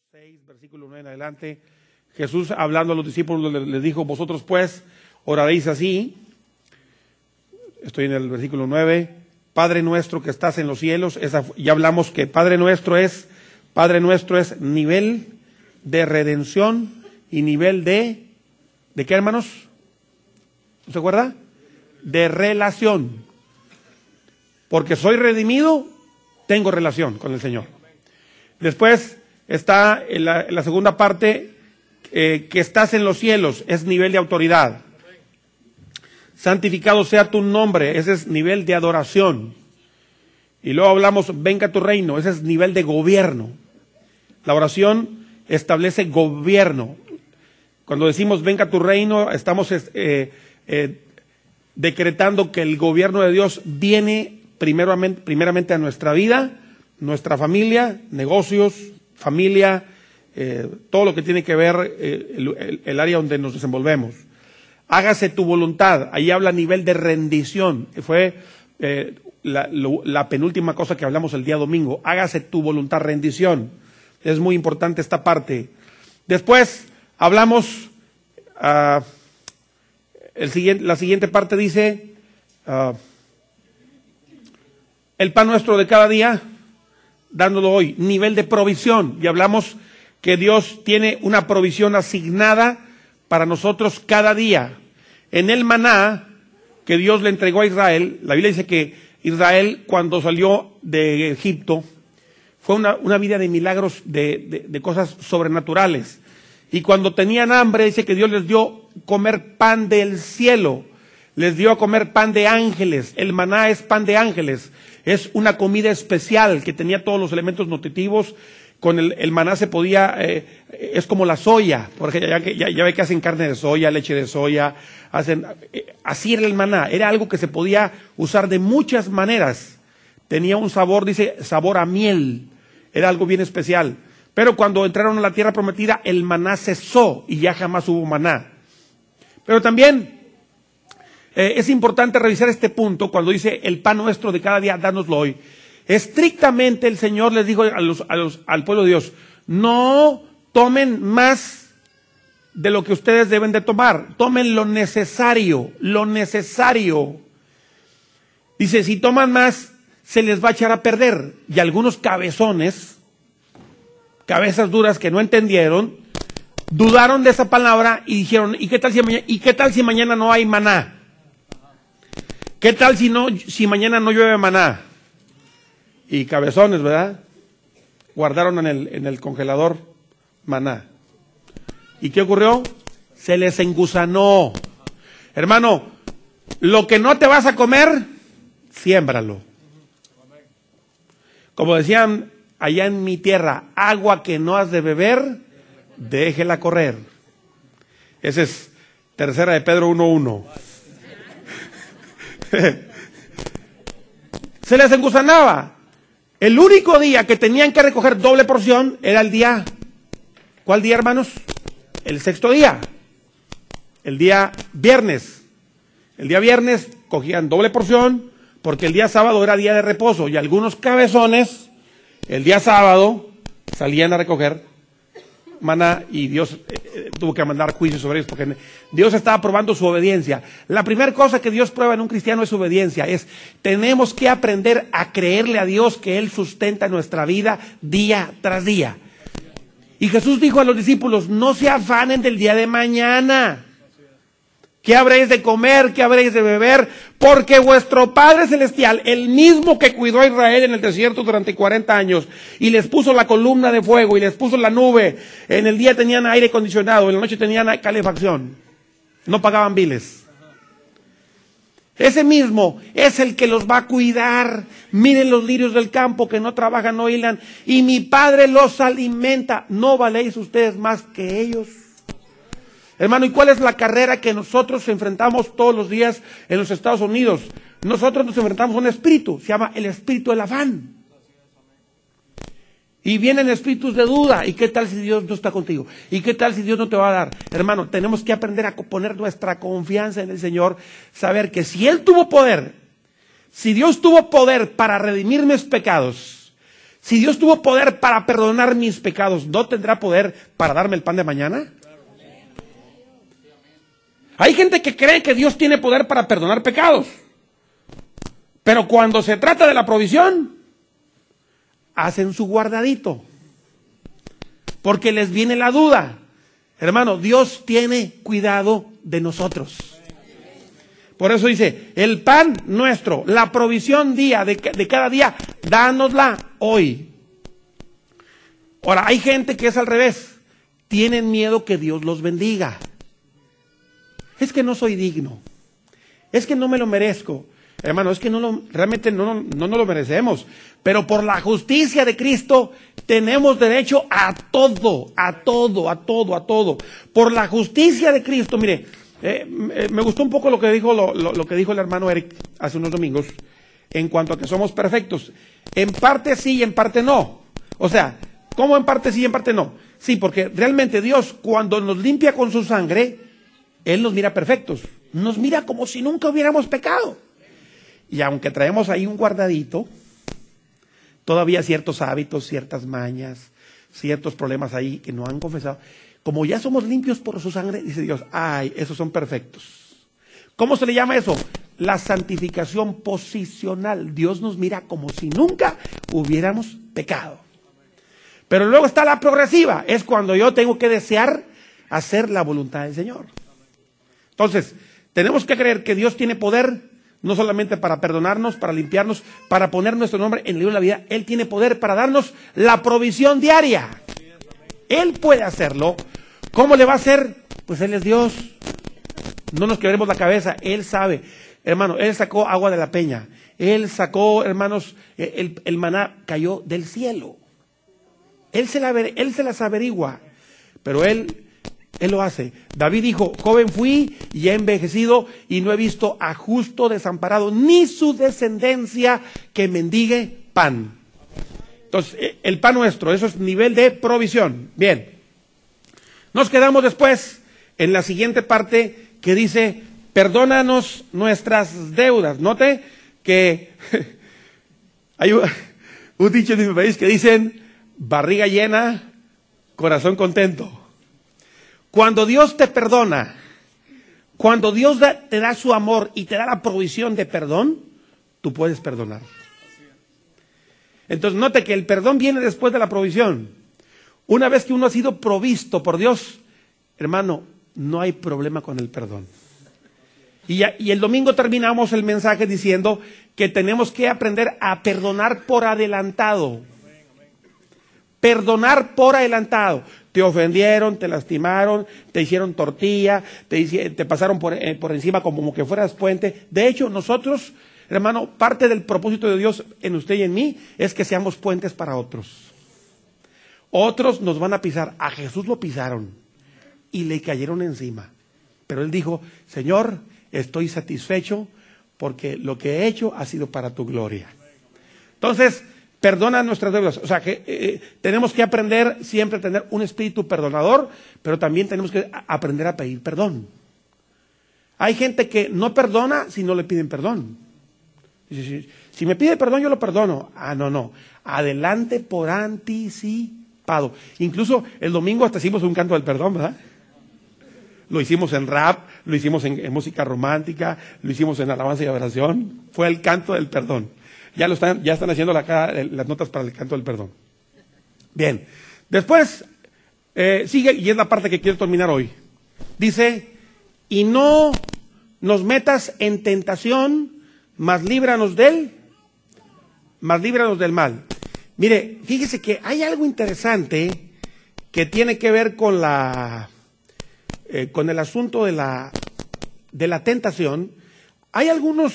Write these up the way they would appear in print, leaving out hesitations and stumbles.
6, versículo 9 en adelante, Jesús hablando a los discípulos les dijo: vosotros pues oraréis así. Estoy en el versículo 9. Padre nuestro que estás en los cielos. Ya hablamos que Padre nuestro es nivel de redención y nivel ¿de qué, hermanos? ¿No se acuerda? De relación. Porque soy redimido, tengo relación con el Señor. Después está en la segunda parte, que estás en los cielos, es nivel de autoridad. Santificado sea tu nombre, ese es nivel de adoración. Y luego hablamos, venga tu reino, ese es nivel de gobierno. La oración establece gobierno. Cuando decimos venga tu reino, estamos decretando que el gobierno de Dios viene primeramente a nuestra vida, nuestra familia, negocios, familia, todo lo que tiene que ver el área donde nos desenvolvemos. Hágase tu voluntad, ahí habla a nivel de rendición, fue la penúltima cosa que hablamos el día domingo. Hágase tu voluntad, rendición, es muy importante esta parte. Después hablamos, la siguiente parte dice, el pan nuestro de cada día, dándolo hoy, nivel de provisión, y hablamos que Dios tiene una provisión asignada para nosotros cada día. En el maná que Dios le entregó a Israel, la Biblia dice que Israel cuando salió de Egipto fue una vida de milagros, de cosas sobrenaturales. Y cuando tenían hambre, dice que Dios les dio comer pan del cielo, les dio a comer pan de ángeles. El maná es pan de ángeles, es una comida especial que tenía todos los elementos nutritivos. Con el maná se podía, es como la soya, porque ya ve que hacen carne de soya, leche de soya, así era el maná, era algo que se podía usar de muchas maneras. Tenía un sabor, dice, sabor a miel, era algo bien especial. Pero cuando entraron a la tierra prometida, el maná cesó y ya jamás hubo maná. Pero también es importante revisar este punto cuando dice el pan nuestro de cada día, dánoslo hoy. Estrictamente el Señor les dijo al pueblo de Dios: no tomen más de lo que ustedes deben de tomar, tomen lo necesario, lo necesario. Dice, si toman más, se les va a echar a perder. Y algunos cabezones, cabezas duras que no entendieron, dudaron de esa palabra y dijeron, ¿y qué tal si mañana no hay maná? ¿Qué tal si mañana no llueve maná? Y cabezones, ¿verdad? Guardaron en el congelador maná. ¿Y qué ocurrió? Se les engusanó. Hermano, lo que no te vas a comer, siémbralo. Como decían allá en mi tierra, agua que no has de beber, déjela correr. Ese es 3 de Pedro 1:1. Se les engusanaba. El único día que tenían que recoger doble porción era el día, ¿cuál día, hermanos? El 6º día, el día viernes. El día viernes cogían doble porción porque el día sábado era día de reposo y algunos cabezones el día sábado salían a recoger maná y Dios tuvo que mandar juicio sobre ellos porque Dios estaba probando su obediencia. La primera cosa que Dios prueba en un cristiano es su obediencia. Tenemos que aprender a creerle a Dios que Él sustenta nuestra vida día tras día. Y Jesús dijo a los discípulos, no se afanen del día de mañana. ¿Qué habréis de comer? ¿Qué habréis de beber? Porque vuestro Padre Celestial, el mismo que cuidó a Israel en el desierto durante 40 años y les puso la columna de fuego y les puso la nube, en el día tenían aire acondicionado, en la noche tenían calefacción, no pagaban biles. Ese mismo es el que los va a cuidar. Miren los lirios del campo que no trabajan, no hilan, y mi Padre los alimenta. ¿No valéis ustedes más que ellos? Hermano, ¿y cuál es la carrera que nosotros enfrentamos todos los días en los Estados Unidos? Nosotros nos enfrentamos a un espíritu, se llama el espíritu del afán. Y vienen espíritus de duda. ¿Y qué tal si Dios no está contigo? ¿Y qué tal si Dios no te va a dar? Hermano, tenemos que aprender a poner nuestra confianza en el Señor, saber que si Él tuvo poder, si Dios tuvo poder para redimir mis pecados, Si Dios tuvo poder para perdonar mis pecados, ¿no tendrá poder para darme el pan de mañana? Hay gente que cree que Dios tiene poder para perdonar pecados. Pero cuando se trata de la provisión, hacen su guardadito. Porque les viene la duda. Hermano, Dios tiene cuidado de nosotros. Por eso dice, el pan nuestro, la provisión día de cada día, dánosla hoy. Ahora, hay gente que es al revés. Tienen miedo que Dios los bendiga. Es que no soy digno. Es que no me lo merezco. Hermano, es que realmente no lo merecemos. Pero por la justicia de Cristo tenemos derecho a todo, a todo, a todo, a todo. Por la justicia de Cristo, mire, me gustó un poco lo que dijo lo que dijo el hermano Eric hace unos domingos en cuanto a que somos perfectos. En parte sí y en parte no. O sea, ¿cómo en parte sí y en parte no? Sí, porque realmente Dios, cuando nos limpia con su sangre, Él nos mira perfectos. Nos mira como si nunca hubiéramos pecado. Y aunque traemos ahí un guardadito, todavía ciertos hábitos, ciertas mañas, ciertos problemas ahí que no han confesado. Como ya somos limpios por su sangre, dice Dios, ay, esos son perfectos. ¿Cómo se le llama eso? La santificación posicional. Dios nos mira como si nunca hubiéramos pecado. Pero luego está la progresiva. Es cuando yo tengo que desear hacer la voluntad del Señor. Entonces, tenemos que creer que Dios tiene poder, no solamente para perdonarnos, para limpiarnos, para poner nuestro nombre en el libro de la vida. Él tiene poder para darnos la provisión diaria. Él puede hacerlo. ¿Cómo le va a hacer? Pues Él es Dios. No nos quebremos la cabeza. Él sabe. Hermano, Él sacó agua de la peña. Él sacó, hermanos, el maná cayó del cielo. Él se las averigua. Pero Él lo hace. David dijo, joven fui y he envejecido y no he visto a justo desamparado, ni su descendencia que mendigue pan. Entonces, el pan nuestro, eso es nivel de provisión. Bien. Nos quedamos después en la siguiente parte que dice, perdónanos nuestras deudas. Note que hay un dicho en mi país que dicen, barriga llena, corazón contento. Cuando Dios te perdona, cuando Dios te da su amor y te da la provisión de perdón, tú puedes perdonar. Entonces note que el perdón viene después de la provisión. Una vez que uno ha sido provisto por Dios, hermano, no hay problema con el perdón. Y el domingo terminamos el mensaje diciendo que tenemos que aprender a perdonar por adelantado. Perdonar por adelantado. Te ofendieron, te lastimaron, te hicieron tortilla, te pasaron por encima como que fueras puente. De hecho, nosotros, hermano, parte del propósito de Dios en usted y en mí es que seamos puentes para otros. Otros nos van a pisar. A Jesús lo pisaron y le cayeron encima. Pero Él dijo, Señor, estoy satisfecho porque lo que he hecho ha sido para tu gloria. Entonces, perdona nuestras deudas. O sea, que tenemos que aprender siempre a tener un espíritu perdonador, pero también tenemos que aprender a pedir perdón. Hay gente que no perdona si no le piden perdón. Si me pide perdón, yo lo perdono. Ah, no. Adelante por anticipado. Incluso el domingo hasta hicimos un canto del perdón, ¿verdad? Lo hicimos en rap, lo hicimos en música romántica, lo hicimos en alabanza y adoración. Fue el canto del perdón. Ya están haciendo las notas para el canto del perdón. Bien. Después, sigue, y es la parte que quiero terminar hoy. Dice, y no nos metas en tentación, mas líbranos del mal. Mire, fíjese que hay algo interesante que tiene que ver con el asunto de la tentación. Hay algunos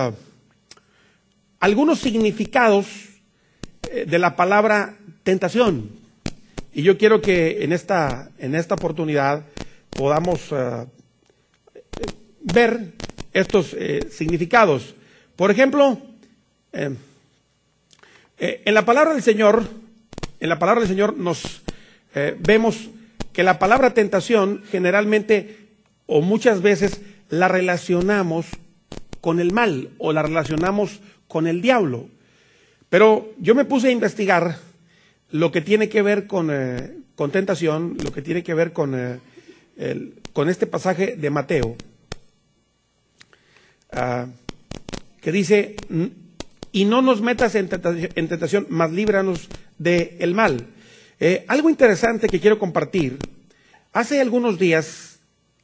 significados de la palabra tentación. Y yo quiero que en esta oportunidad podamos ver estos significados. Por ejemplo, en la palabra del Señor nos vemos que la palabra tentación generalmente o muchas veces la relacionamos con el mal o la relacionamos con el diablo. Pero yo me puse a investigar lo que tiene que ver con tentación, lo que tiene que ver con este pasaje de Mateo, que dice, y no nos metas en tentación, mas líbranos del mal. Algo interesante que quiero compartir. Hace algunos días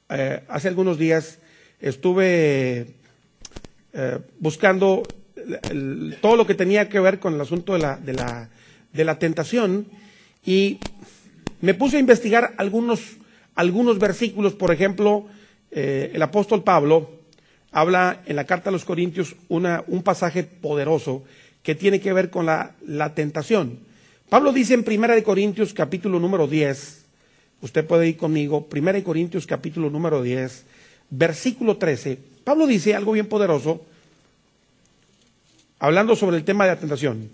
estuve buscando todo lo que tenía que ver con el asunto de la tentación, y me puse a investigar algunos versículos. Por ejemplo, el apóstol Pablo habla en la carta a los Corintios un pasaje poderoso que tiene que ver con la tentación. Pablo dice en 1 Corintios capítulo número 10, usted puede ir conmigo, 1 Corintios capítulo número 10, versículo 13. Pablo dice algo bien poderoso, hablando sobre el tema de la tentación.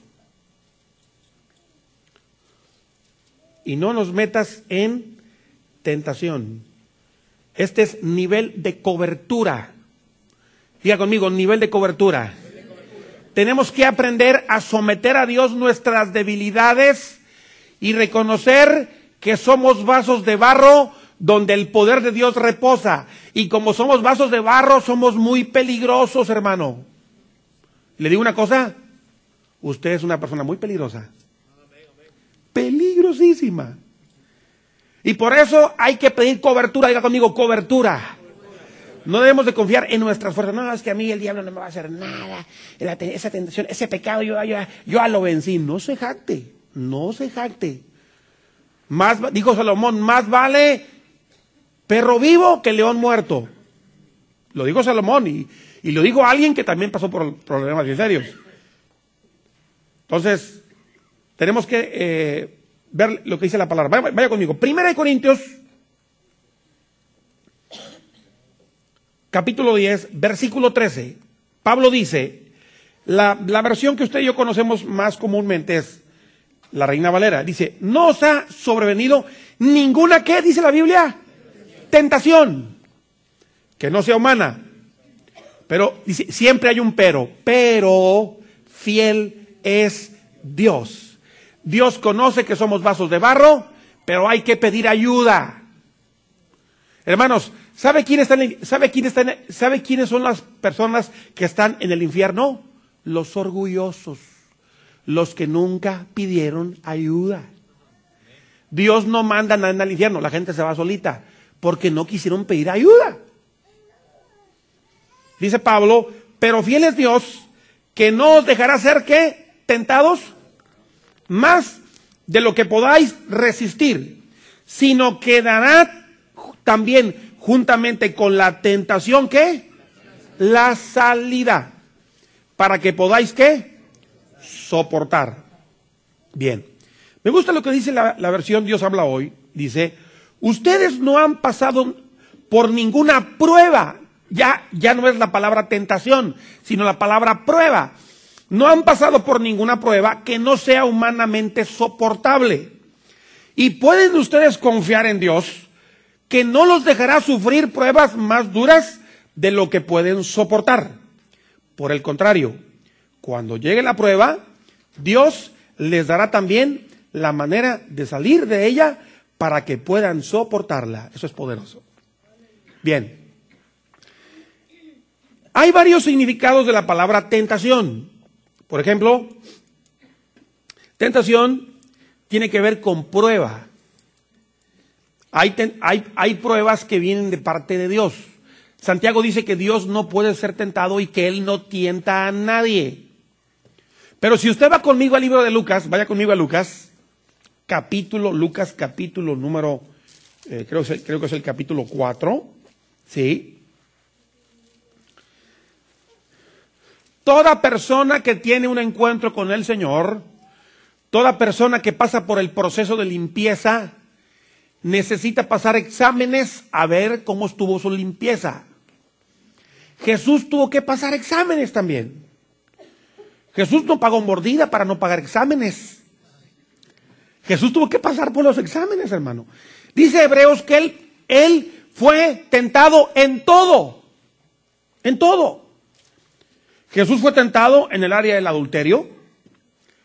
Y no nos metas en tentación. Este es nivel de cobertura. Diga conmigo, nivel de cobertura. Tenemos que aprender a someter a Dios nuestras debilidades y reconocer que somos vasos de barro donde el poder de Dios reposa. Y como somos vasos de barro, somos muy peligrosos, hermano. Le digo una cosa, usted es una persona muy peligrosa. Peligrosísima. Y por eso hay que pedir cobertura. Diga conmigo, cobertura. No debemos de confiar en nuestras fuerzas. No, es que a mí el diablo no me va a hacer nada. Esa tentación, ese pecado, yo ya lo vencí. No se jacte, no se jacte. Dijo Salomón, más vale perro vivo que león muerto. Lo dijo Salomón y lo dijo alguien que también pasó por problemas bien serios. Entonces, tenemos que ver lo que dice la palabra. Vaya conmigo. 1 Corintios capítulo 10, versículo 13. Pablo dice, la versión que usted y yo conocemos más comúnmente es la Reina Valera. Dice, no os ha sobrevenido ninguna, ¿qué dice la Biblia? Tentación, que no sea humana. Pero dice, siempre hay un pero fiel es Dios. Dios conoce que somos vasos de barro, pero hay que pedir ayuda. Hermanos, ¿sabe quiénes son las personas que están en el infierno? Los orgullosos, los que nunca pidieron ayuda. Dios no manda a nadie al infierno, la gente se va solita, porque no quisieron pedir ayuda. Dice Pablo, pero fiel es Dios, que no os dejará ser, ¿qué? Tentados más de lo que podáis resistir, sino que dará también juntamente con la tentación, ¿qué? La salida, para que podáis, ¿qué? Soportar. Bien, me gusta lo que dice la versión Dios habla hoy. Dice, ustedes no han pasado por ninguna prueba. Ya no es la palabra tentación, sino la palabra prueba. No han pasado por ninguna prueba que no sea humanamente soportable. Y pueden ustedes confiar en Dios, que no los dejará sufrir pruebas más duras de lo que pueden soportar. Por el contrario, cuando llegue la prueba, Dios les dará también la manera de salir de ella para que puedan soportarla. Eso es poderoso. Bien. Hay varios significados de la palabra tentación. Por ejemplo, tentación tiene que ver con prueba. Hay pruebas que vienen de parte de Dios. Santiago dice que Dios no puede ser tentado y que Él no tienta a nadie. Pero si usted va conmigo al libro de Lucas, vaya conmigo a Lucas capítulo número, creo que es el capítulo 4, ¿sí? Toda persona que tiene un encuentro con el Señor, toda persona que pasa por el proceso de limpieza, necesita pasar exámenes a ver cómo estuvo su limpieza. Jesús tuvo que pasar exámenes también. Jesús no pagó mordida para no pagar exámenes. Jesús tuvo que pasar por los exámenes, hermano. Dice Hebreos que él fue tentado en todo. En todo. Jesús fue tentado en el área del adulterio.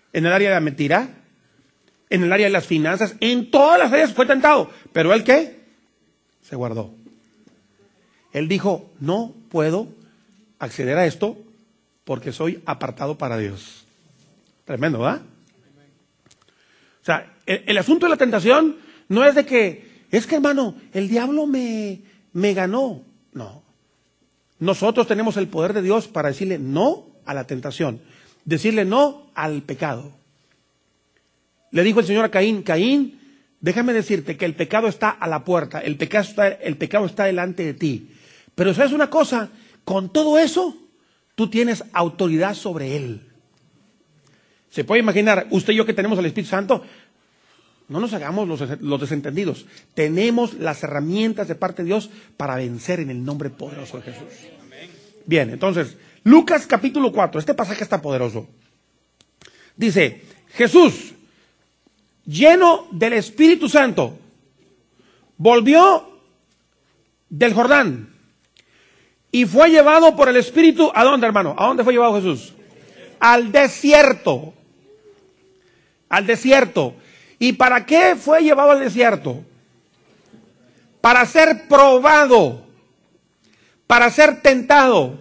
en el área de la mentira, en el área de las finanzas, en todas las áreas fue tentado. Pero ¿él qué? Se guardó. Él dijo, no puedo acceder a esto porque soy apartado para Dios. Tremendo, ¿verdad? O sea, el asunto de la tentación no es de que, es que hermano, el diablo me ganó. No. Nosotros tenemos el poder de Dios para decirle no a la tentación, decirle no al pecado. Le dijo el Señor a Caín, Caín, déjame decirte que el pecado está a la puerta, el pecado está delante de ti. Pero ¿sabes una cosa? Con todo eso, tú tienes autoridad sobre él. ¿Se puede imaginar, usted y yo que tenemos al Espíritu Santo? No nos hagamos los desentendidos. Tenemos las herramientas de parte de Dios para vencer en el nombre poderoso de Jesús. Bien, entonces, Lucas capítulo 4, este pasaje está poderoso. Dice, Jesús, lleno del Espíritu Santo, volvió del Jordán y fue llevado por el Espíritu, ¿a dónde, hermano? ¿A dónde fue llevado Jesús? Al desierto. Al desierto. ¿Y para qué fue llevado al desierto? Para ser probado, para ser tentado.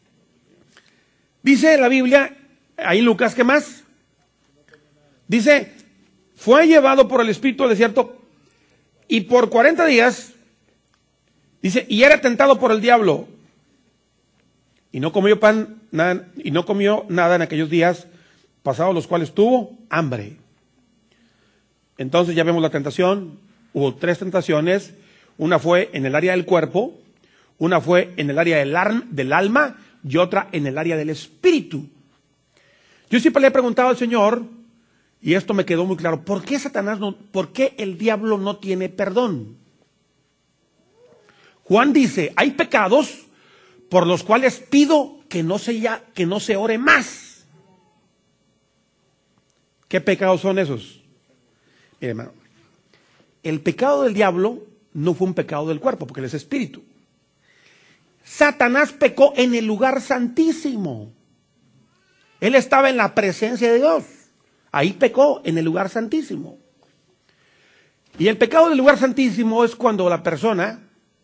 Dice la Biblia, ahí Lucas, ¿qué más? Dice, fue llevado por el Espíritu al desierto y por 40 días, dice, y era tentado por el diablo. Y no comió nada en aquellos días, pasados los cuales tuvo hambre. Entonces ya vemos la tentación. Hubo 3 tentaciones. Una fue en el área del cuerpo, una fue en el área del alma y otra en el área del espíritu. Yo siempre le he preguntado al Señor, y esto me quedó muy claro, ¿por qué el diablo no tiene perdón? Juan dice, hay pecados por los cuales pido que no se ore más. ¿Qué pecados son esos? Mire, hermano, el pecado del diablo no fue un pecado del cuerpo, porque él es espíritu. Satanás pecó en el lugar santísimo. Él estaba en la presencia de Dios. Ahí pecó en el lugar santísimo. Y el pecado del lugar santísimo es cuando la persona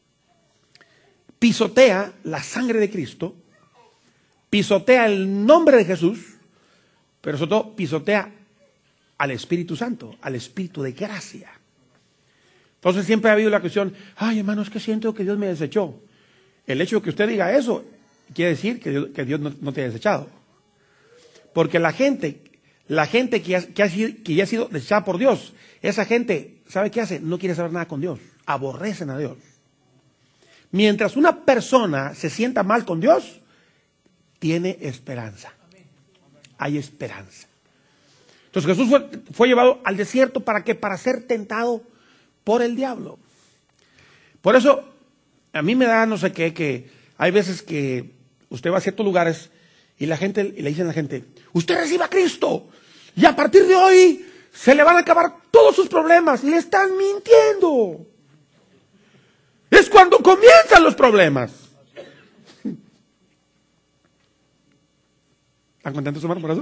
pisotea la sangre de Cristo, pisotea el nombre de Jesús, pero sobre todo pisotea al Espíritu Santo, al Espíritu de gracia. Entonces siempre ha habido la cuestión, ay hermano, es que siento que Dios me desechó. El hecho de que usted diga eso quiere decir que Dios no te ha desechado. Porque la gente que ya ha sido desechada por Dios, esa gente, ¿sabe qué hace? No quiere saber nada con Dios, aborrecen a Dios. Mientras una persona se sienta mal con Dios, tiene esperanza. Hay esperanza. Entonces Jesús fue llevado al desierto, ¿para qué? Para ser tentado por el diablo. Por eso, a mí me da no sé qué, que hay veces que usted va a ciertos lugares y le dicen a la gente, usted reciba a Cristo y a partir de hoy se le van a acabar todos sus problemas. Le están mintiendo. Es cuando comienzan los problemas. ¿Están contentos, hermano, por eso?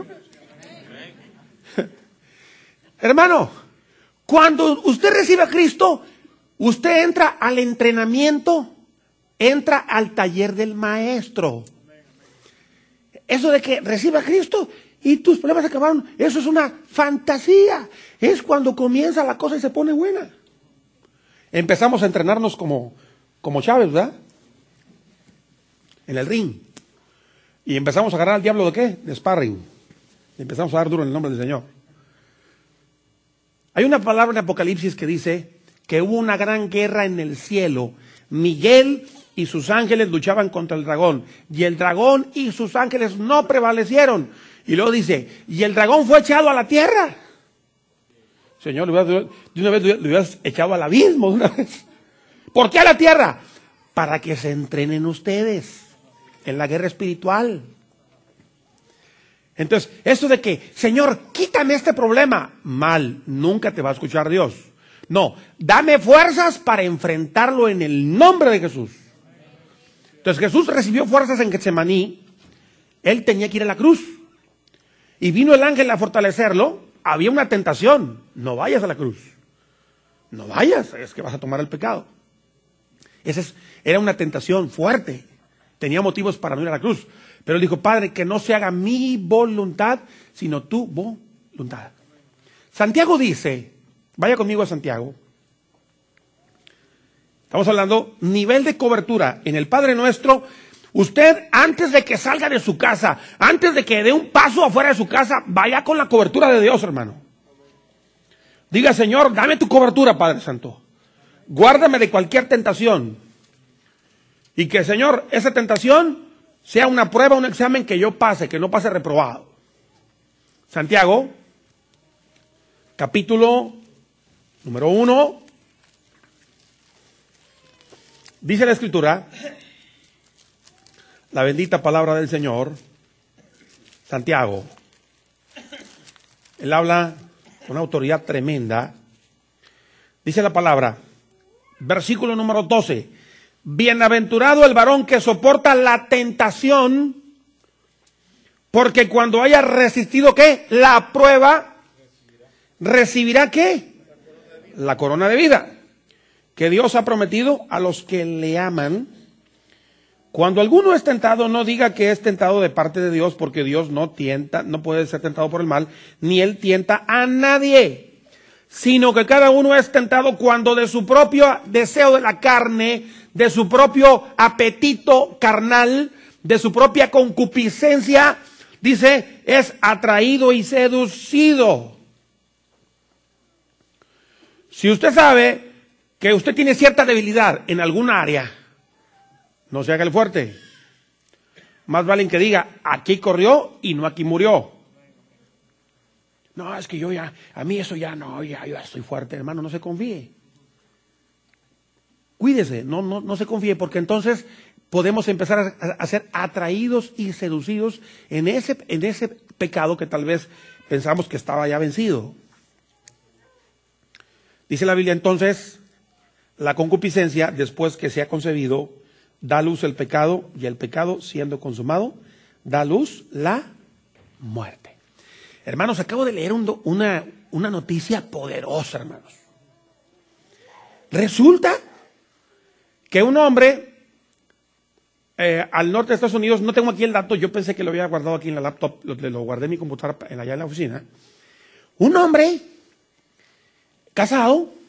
Hermano, cuando usted recibe a Cristo, usted entra al entrenamiento, entra al taller del maestro. Eso de que reciba a Cristo y tus problemas se acabaron, eso es una fantasía. Es cuando comienza la cosa y se pone buena. Empezamos a entrenarnos como Chávez, ¿verdad? En el ring. Y empezamos a agarrar al diablo ¿de qué? De sparring. Y empezamos a dar duro en el nombre del Señor. Hay una palabra en Apocalipsis que dice que hubo una gran guerra en el cielo. Miguel y sus ángeles luchaban contra el dragón. Y el dragón y sus ángeles no prevalecieron. Y luego dice, y el dragón fue echado a la tierra. Señor, de una vez lo hubieras echado al abismo de una vez. ¿Por qué a la tierra? Para que se entrenen ustedes en la guerra espiritual. Entonces, eso de que, Señor, quítame este problema, mal, nunca te va a escuchar Dios. No, dame fuerzas para enfrentarlo en el nombre de Jesús. Entonces Jesús recibió fuerzas en Getsemaní. Él tenía que ir a la cruz. y vino el ángel a fortalecerlo, había una tentación. No vayas a la cruz. No vayas, es que vas a tomar el pecado. Era una tentación fuerte. Tenía motivos para no ir a la cruz. Pero él dijo, Padre, que no se haga mi voluntad, sino tu voluntad. Santiago dice, vaya conmigo a Santiago. Estamos hablando nivel de cobertura. En el Padre Nuestro, usted antes de que salga de su casa, antes de que dé un paso afuera de su casa, vaya con la cobertura de Dios, hermano. Diga, Señor, dame tu cobertura, Padre Santo. Guárdame de cualquier tentación. Y que, Señor, esa tentación sea una prueba, un examen que yo pase, que no pase reprobado. Santiago, capítulo número 1. Dice la Escritura, la bendita palabra del Señor, Santiago. Él habla con una autoridad tremenda. Dice la palabra, versículo número 12. Bienaventurado el varón que soporta la tentación, porque cuando haya resistido, ¿qué? La prueba, recibirá, ¿qué? La corona de vida, que Dios ha prometido a los que le aman. Cuando alguno es tentado, no diga que es tentado de parte de Dios, porque Dios no tienta, no puede ser tentado por el mal, ni Él tienta a nadie. Sino que cada uno es tentado cuando de su propio deseo de la carne, de su propio apetito carnal, de su propia concupiscencia, dice, es atraído y seducido. Si usted sabe que usted tiene cierta debilidad en alguna área, no se haga el fuerte. Más vale que diga, aquí corrió y no aquí murió. No, es que yo ya, a mí eso ya no, ya estoy fuerte, hermano, no se confíe. Cuídese, no se confíe, porque entonces podemos empezar a ser atraídos y seducidos en ese pecado que tal vez pensamos que estaba ya vencido. Dice la Biblia entonces, la concupiscencia, después que se ha concebido, da a luz el pecado, y el pecado, siendo consumado, da a luz la muerte. Hermanos, acabo de leer una noticia poderosa, hermanos. Resulta que un hombre al norte de Estados Unidos, no tengo aquí el dato, yo pensé que lo había guardado aquí en la laptop, lo guardé en mi computadora allá en la oficina. Un hombre casado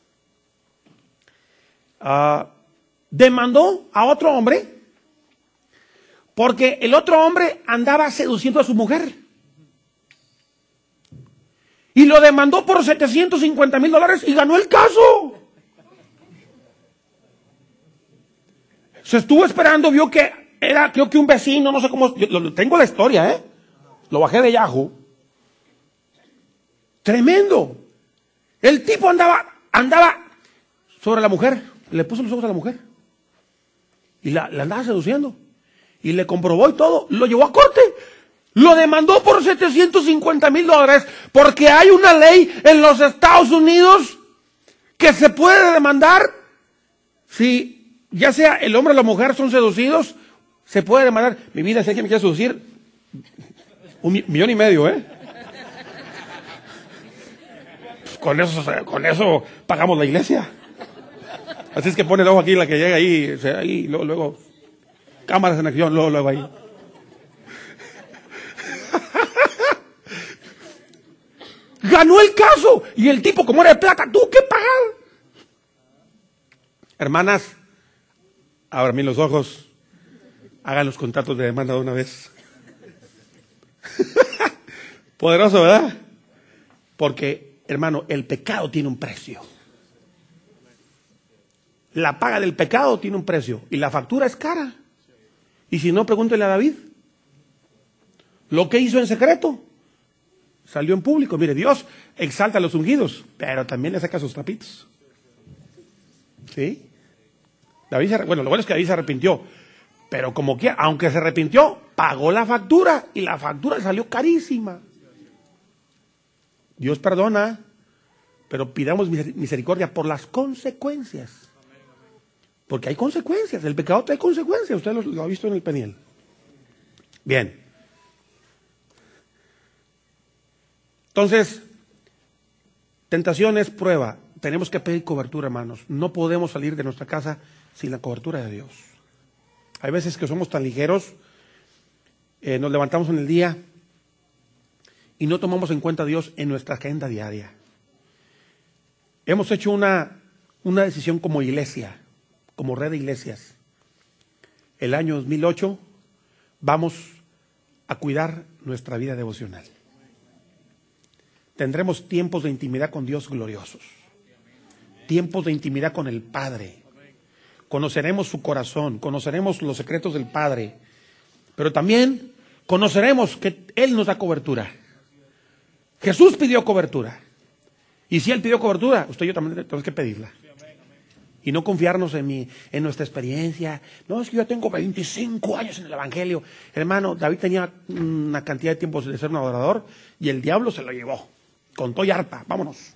demandó a otro hombre porque el otro hombre andaba seduciendo a su mujer. Y lo demandó por $750,000 y ganó el caso. Se estuvo esperando, vio que era, creo que un vecino, no sé cómo, tengo la historia, lo bajé de Yahoo. Tremendo. El tipo andaba sobre la mujer, le puso los ojos a la mujer. Y la andaba seduciendo. Y le comprobó y todo, lo llevó a corte. Lo demandó por $750,000 porque hay una ley en los Estados Unidos que se puede demandar si ya sea el hombre o la mujer son seducidos, se puede demandar. Mi vida, si alguien me quiere seducir, $1,5 millones. Pues con eso pagamos la iglesia. Así es que pone el ojo aquí, la que llega ahí, ahí luego cámaras en acción, luego ahí. Ganó el caso. Y el tipo, como era de plata, tuvo que pagar. Hermanas, ábranme los ojos. Hagan los contratos de demanda de una vez. Poderoso, ¿verdad? Porque, hermano, el pecado tiene un precio. La paga del pecado tiene un precio. Y la factura es cara. Y si no, pregúntele a David. Lo que hizo en secreto salió en público. Mire, Dios exalta a los ungidos, pero también le saca sus trapitos. ¿Sí? Lo bueno es que David se arrepintió, pero como quiera, aunque se arrepintió, pagó la factura, y la factura salió carísima. Dios perdona, pero pidamos misericordia por las consecuencias. Porque hay consecuencias, el pecado trae consecuencias, usted lo ha visto en el Peniel. Bien. Entonces, tentación es prueba. Tenemos que pedir cobertura, hermanos. No podemos salir de nuestra casa sin la cobertura de Dios. Hay veces que somos tan ligeros, nos levantamos en el día y no tomamos en cuenta a Dios en nuestra agenda diaria. Hemos hecho una decisión como iglesia, como red de iglesias. El año 2008 vamos a cuidar nuestra vida devocional. Tendremos tiempos de intimidad con Dios gloriosos. Tiempos de intimidad con el Padre. Conoceremos su corazón, conoceremos los secretos del Padre, pero también conoceremos que Él nos da cobertura. Jesús pidió cobertura. Y si Él pidió cobertura, usted y yo también tenemos que pedirla. Y no confiarnos en nuestra experiencia. No, es que yo tengo 25 años en el Evangelio. Hermano, David tenía una cantidad de tiempo de ser un adorador y el diablo se lo llevó. Con todo y arpa, vámonos.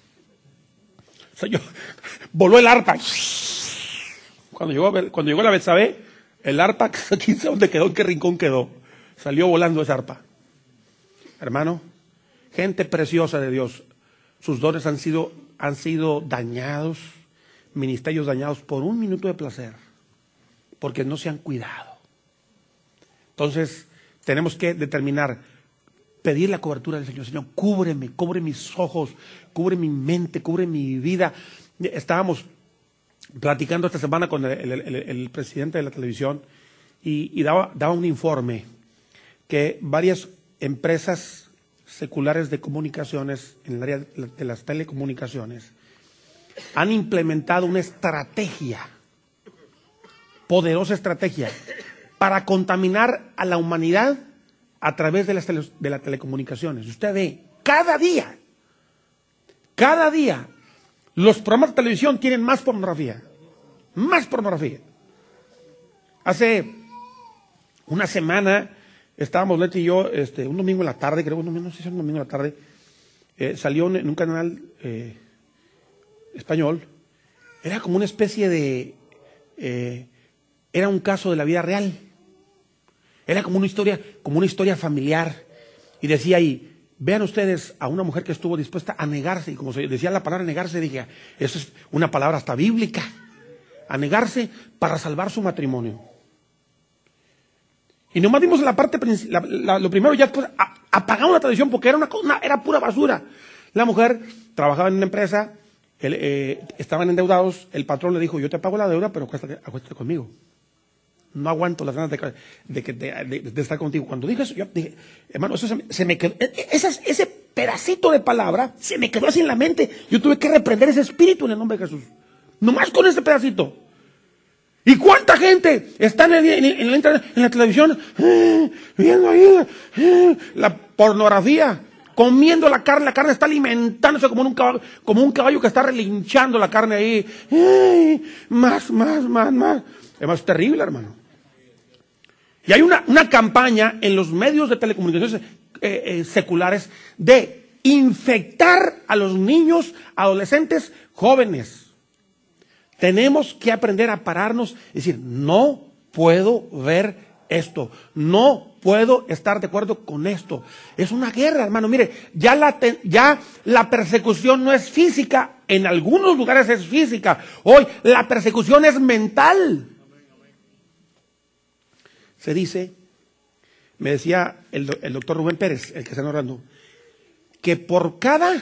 O sea, voló el arpa. Cuando llegó la Betsabé, el arpa, quién sabe dónde quedó, en qué rincón quedó. Salió volando esa arpa. Hermano, gente preciosa de Dios, sus dones han sido dañados, ministerios dañados por un minuto de placer, porque no se han cuidado. Entonces, tenemos que determinar, pedir la cobertura del Señor. Señor, cúbreme, cubre mis ojos, cubre mi mente, cubre mi vida. Estábamos platicando esta semana con el presidente de la televisión y daba un informe que varias empresas seculares de comunicaciones en el área de las telecomunicaciones han implementado una estrategia, poderosa estrategia, para contaminar a la humanidad a través de las telecomunicaciones. Usted ve, cada día, los programas de televisión tienen más pornografía. Más pornografía. Hace una semana estábamos Leti y yo, un domingo en la tarde, creo, no sé si es un domingo en la tarde, salió en un canal español. Era como una especie de... era un caso de la vida real. Era como una historia familiar. Y decía ahí, vean ustedes a una mujer que estuvo dispuesta a negarse, y como se decía la palabra negarse, dije, eso es una palabra hasta bíblica, a negarse para salvar su matrimonio. Y nomás vimos la parte, lo primero, ya después apagamos la televisión porque era pura basura. La mujer trabajaba en una empresa, estaban endeudados, el patrón le dijo, yo te pago la deuda, pero acuéstate conmigo. No aguanto las ganas de estar contigo. Cuando dije eso, yo dije, hermano, eso se me quedó, ese pedacito de palabra se me quedó así en la mente. Yo tuve que reprender ese espíritu en el nombre de Jesús. Nomás con ese pedacito. ¿Y cuánta gente está en la televisión viendo ahí la pornografía, comiendo la carne está alimentándose como un caballo que está relinchando la carne ahí, más. Además es terrible, hermano. Y hay una campaña en los medios de telecomunicaciones seculares de infectar a los niños, adolescentes, jóvenes. Tenemos que aprender a pararnos y decir, no puedo ver esto, no puedo estar de acuerdo con esto. Es una guerra, hermano. Mire, ya la persecución no es física, en algunos lugares es física. Hoy la persecución es mental. Se dice, me decía el doctor Rubén Pérez, el que está orando, que por cada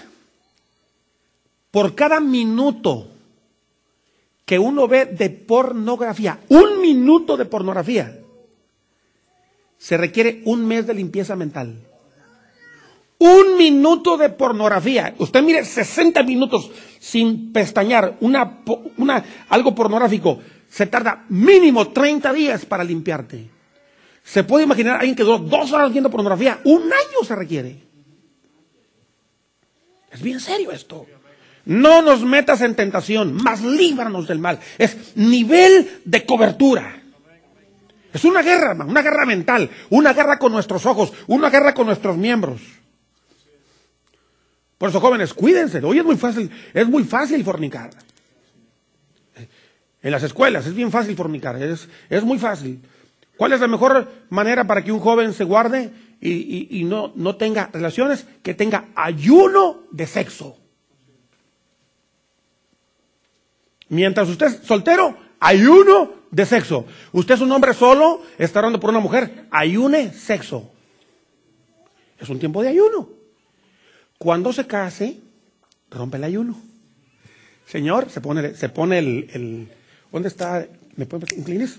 minuto que uno ve de pornografía, 1 minuto de pornografía, se requiere 1 mes de limpieza mental. 1 minuto de pornografía. Usted mire 60 minutos sin pestañear algo pornográfico. Se tarda mínimo 30 días para limpiarte. Se puede imaginar a alguien que duró 2 horas viendo pornografía. 1 año se requiere. Es bien serio esto. No nos metas en tentación, mas líbranos del mal. Es nivel de cobertura. Es una guerra, hermano, una guerra mental, una guerra con nuestros ojos, una guerra con nuestros miembros. Por eso, jóvenes, cuídense. Hoy es muy fácil fornicar. En las escuelas es bien fácil fornicar, es muy fácil. ¿Cuál es la mejor manera para que un joven se guarde? y no tenga relaciones, que tenga ayuno de sexo. Mientras usted es soltero, ayuno de sexo. Usted es un hombre solo, está orando por una mujer, ayune sexo. Es un tiempo de ayuno. Cuando se case, rompe el ayuno. Señor, se pone el ¿dónde está? ¿Me pueden inclines?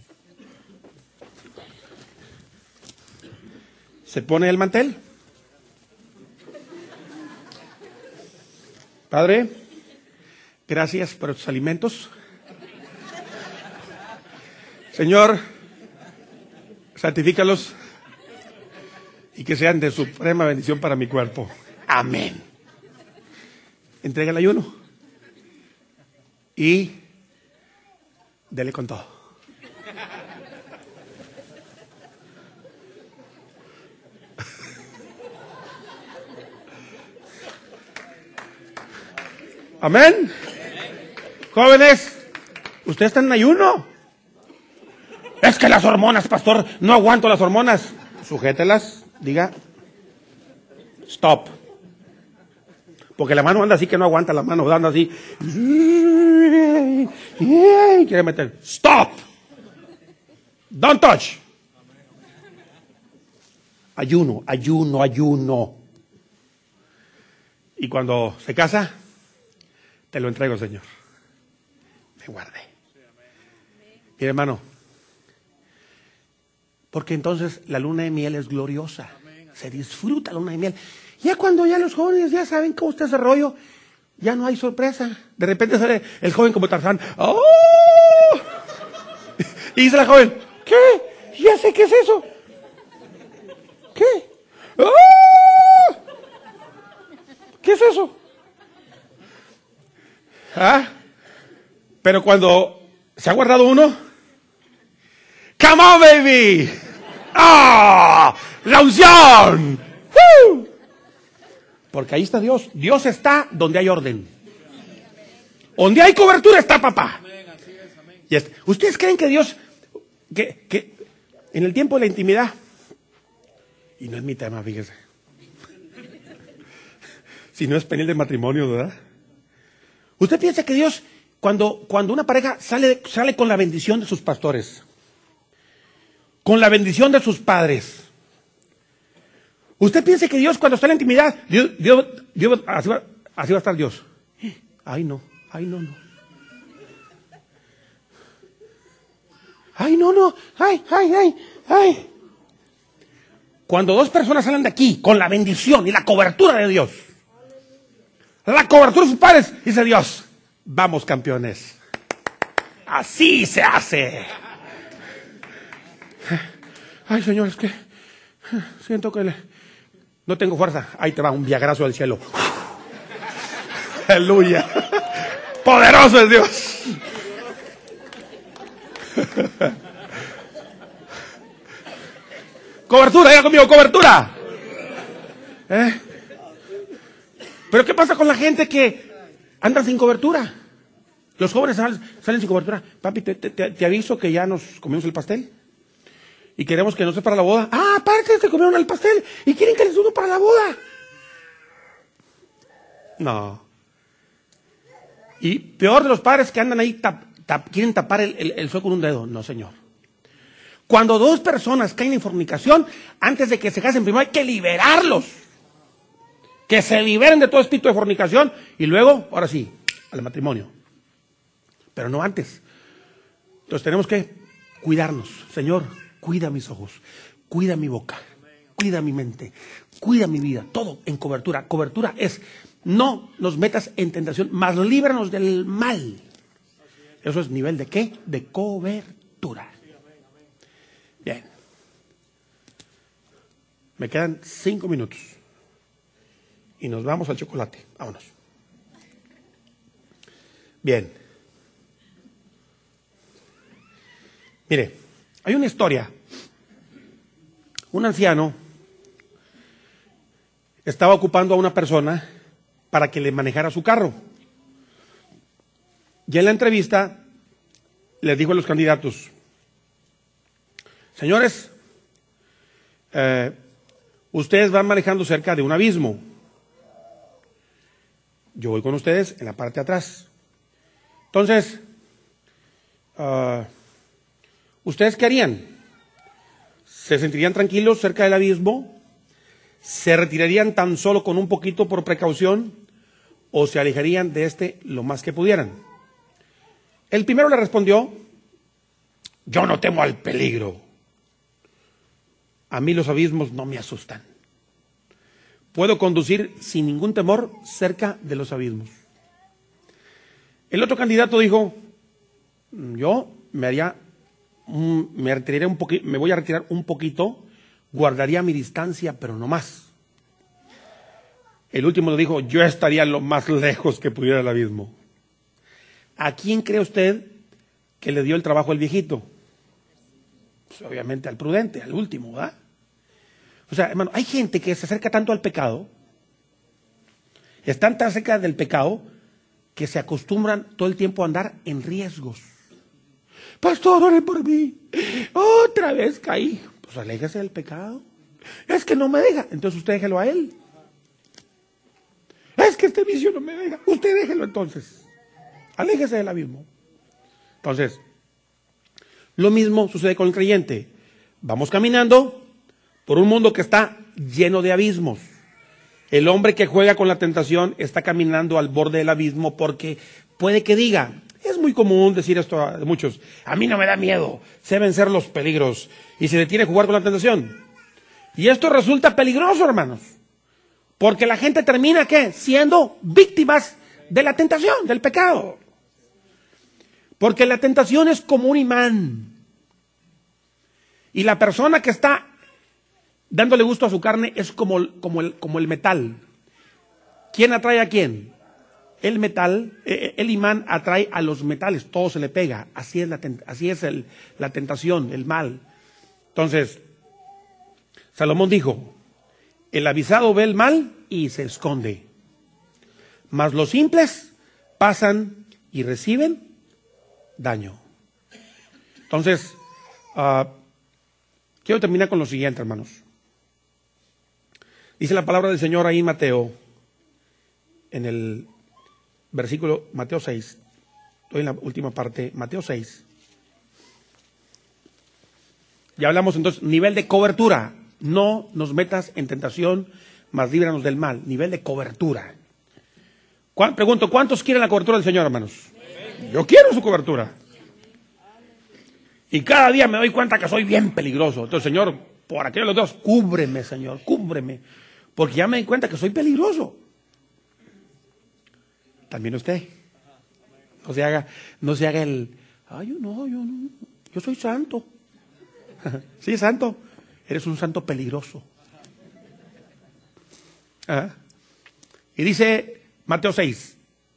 Se pone el mantel. Padre, gracias por estos alimentos. Señor, santifícalos y que sean de suprema bendición para mi cuerpo. Amén. Entrega el ayuno y dele con todo. Amén. Jóvenes, ¿ustedes están en ayuno? Es que las hormonas, pastor, no aguanto las hormonas. Sujételas, diga, stop. Porque la mano anda así que no aguanta, la mano anda así. Quiere meter, stop. Don't touch. Ayuno, ayuno, ayuno. Y cuando se casa, te lo entrego, Señor. Me guarde. Mire, hermano, porque entonces la luna de miel es gloriosa. Se disfruta la luna de miel. Ya cuando ya los jóvenes ya saben cómo está ese rollo, ya no hay sorpresa. De repente sale el joven como Tarzán. ¡Oh! Y dice la joven, ¿qué? Ya sé qué es eso. ¿Qué? ¡Oh! ¿Qué es eso? ¿Ah? Pero cuando se ha guardado uno, ¡come on, baby! ¡Ah! ¡La unción! ¡Woo! Porque ahí está Dios. Dios está donde hay orden. Donde hay cobertura está papá. ¿Ustedes creen que Dios, que en el tiempo de la intimidad, y no es mi tema, fíjese, si no es pendiente del matrimonio, ¿verdad? ¿Usted piensa que Dios, cuando una pareja sale con la bendición de sus pastores, con la bendición de sus padres, usted piensa que Dios cuando está en la intimidad, Dios así va a estar Dios? Ay, no. Ay, no. Ay. Cuando dos personas salen de aquí con la bendición y la cobertura de Dios, la cobertura de sus padres, dice Dios, vamos campeones. Así se hace. Ay, Señor, es que siento que no tengo fuerza. Ahí te va un viagrazo del cielo. Aleluya. Poderoso es Dios. Cobertura, diga conmigo, cobertura. Pero ¿qué pasa con la gente que anda sin cobertura? Los jóvenes salen sin cobertura. Papi, te aviso que ya nos comimos el pastel. Y queremos que no sea para la boda. Ah, aparte se comieron el pastel y quieren que les uno para la boda. No. Y peor de los padres que andan ahí, quieren tapar el sol con un dedo. No, Señor. Cuando dos personas caen en fornicación, antes de que se casen, primero hay que liberarlos. Que se liberen de todo espíritu de fornicación y luego, ahora sí, al matrimonio. Pero no antes. Entonces tenemos que cuidarnos. Señor, cuida mis ojos, cuida mi boca, cuida mi mente, cuida mi vida, todo en cobertura. Cobertura es, no nos metas en tentación, mas líbranos del mal. Eso es nivel de ¿qué? De cobertura. Bien. Me quedan 5 minutos. Y nos vamos al chocolate. Vámonos. Bien. Mire, hay una historia. Un anciano estaba ocupando a una persona para que le manejara su carro. Y en la entrevista les dijo a los candidatos: señores, Ustedes van manejando cerca de un abismo. Yo voy con ustedes en la parte de atrás. Entonces, ¿ustedes qué harían? ¿Se sentirían tranquilos cerca del abismo? ¿Se retirarían tan solo con un poquito por precaución? ¿O se alejarían de este lo más que pudieran? El primero le respondió: yo no temo al peligro. A mí los abismos no me asustan. Puedo conducir sin ningún temor cerca de los abismos. El otro candidato dijo: yo me retiraría un poquito, me voy a retirar un poquito, guardaría mi distancia, pero no más. El último le dijo: yo estaría lo más lejos que pudiera del abismo. ¿A quién cree usted que le dio el trabajo el viejito? Pues obviamente al prudente, al último, ¿verdad? O sea, hermano, hay gente que se acerca tanto al pecado, están tan cerca del pecado, que se acostumbran todo el tiempo a andar en riesgos. Pastor, ore por mí. Otra vez caí. Pues aléjese del pecado. Es que no me deja. Entonces usted déjelo a él. Es que este vicio no me deja. Usted déjelo entonces. Aléjese del abismo. Entonces, lo mismo sucede con el creyente. Vamos caminando por un mundo que está lleno de abismos. El hombre que juega con la tentación está caminando al borde del abismo, porque puede que diga, es muy común decir esto a muchos: a mí no me da miedo, sé vencer los peligros, y se detiene a jugar con la tentación. Y esto resulta peligroso, hermanos, porque la gente termina, ¿qué? Siendo víctimas de la tentación, del pecado. Porque la tentación es como un imán. Y la persona que está dándole gusto a su carne es como el metal. ¿Quién atrae a quién? El metal, el imán atrae a los metales, todo se le pega. Así es la tentación, el mal. Entonces, Salomón dijo: el avisado ve el mal y se esconde, mas los simples pasan y reciben daño. Entonces, quiero terminar con lo siguiente, hermanos. Dice la palabra del Señor ahí en Mateo, en el versículo Mateo 6, estoy en la última parte, Mateo 6. Ya hablamos entonces, nivel de cobertura. No nos metas en tentación, mas líbranos del mal. Nivel de cobertura. Pregunto, ¿cuántos quieren la cobertura del Señor, hermanos? Yo quiero su cobertura. Y cada día me doy cuenta que soy bien peligroso. Entonces, Señor, por aquellos los dedos, cúbreme, Señor, cúbreme. Porque ya me di cuenta que soy peligroso. También usted. No se haga el, ay, yo soy santo. Sí, santo. Eres un santo peligroso. Y dice Mateo 6.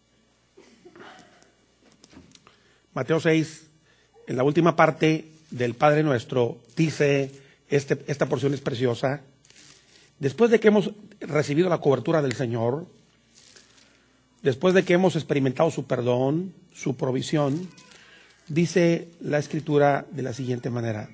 Mateo 6, en la última parte del Padre Nuestro, dice, esta porción es preciosa. Después de que hemos recibido la cobertura del Señor, después de que hemos experimentado su perdón, su provisión, dice la Escritura de la siguiente manera.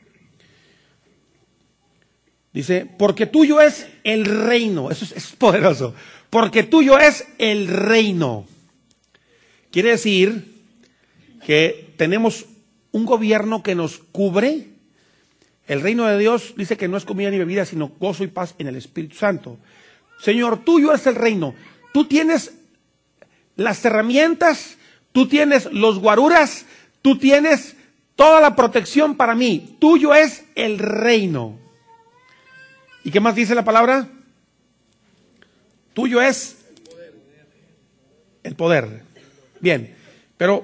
Dice: porque tuyo es el reino. Eso es poderoso. Porque tuyo es el reino. Quiere decir que tenemos un gobierno que nos cubre. El reino de Dios dice que no es comida ni bebida, sino gozo y paz en el Espíritu Santo. Señor, tuyo es el reino. Tú tienes las herramientas, tú tienes los guaruras, tú tienes toda la protección para mí. Tuyo es el reino. ¿Y qué más dice la palabra? Tuyo es el poder. Bien, pero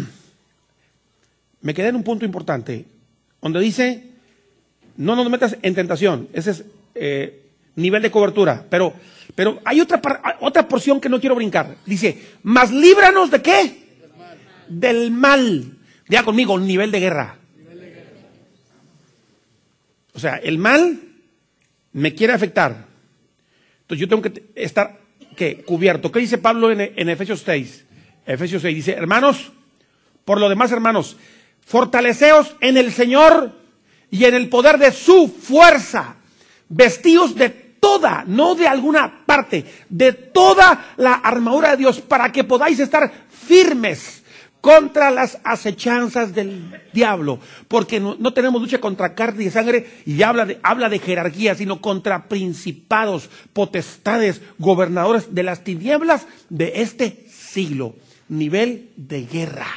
me quedé en un punto importante, donde dice: no nos metas en tentación. Ese es nivel de cobertura. Pero hay otra porción que no quiero brincar. Dice: mas líbranos ¿de qué? Del mal. Diga conmigo, nivel de guerra. O sea, el mal me quiere afectar. Entonces yo tengo que estar cubierto. ¿Qué dice Pablo en Efesios 6? Efesios 6 dice: hermanos, por lo demás, hermanos, fortaleceos en el Señor y en el poder de su fuerza. Vestíos de toda, no de alguna parte, de toda la armadura de Dios, para que podáis estar firmes contra las acechanzas del diablo, porque no tenemos lucha contra carne y sangre, y habla de jerarquía, sino contra principados, potestades, gobernadores de las tinieblas de este siglo. Nivel de guerra.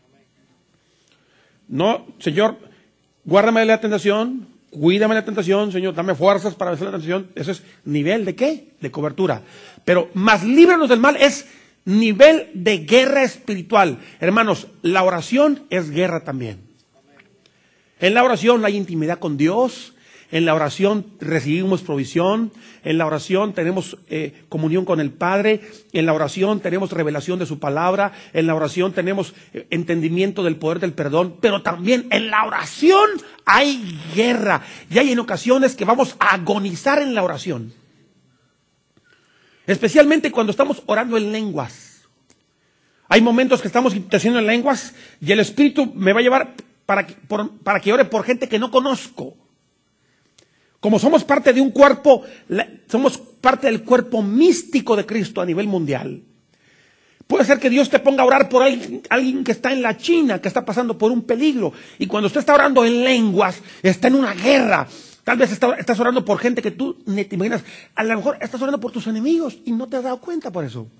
No, Señor, guárdame de la tentación, cuídame de la tentación, Señor, dame fuerzas para vencer la tentación. Eso es nivel de ¿qué? De cobertura. Pero más líbranos del mal es nivel de guerra espiritual. Hermanos, la oración es guerra también. En la oración hay intimidad con Dios. En la oración recibimos provisión. En la oración tenemos comunión con el Padre. En la oración tenemos revelación de su palabra. En la oración tenemos entendimiento del poder del perdón. Pero también en la oración hay guerra. Y hay en ocasiones que vamos a agonizar en la oración. Especialmente cuando estamos orando en lenguas. Hay momentos que estamos intercediendo en lenguas y el Espíritu me va a llevar para que ore por gente que no conozco. Como somos parte de un cuerpo, somos parte del cuerpo místico de Cristo a nivel mundial. Puede ser que Dios te ponga a orar por alguien que está en la China, que está pasando por un peligro. Y cuando usted está orando en lenguas, está en una guerra. Tal vez estás orando por gente que tú ni te imaginas. A lo mejor estás orando por tus enemigos y no te has dado cuenta por eso.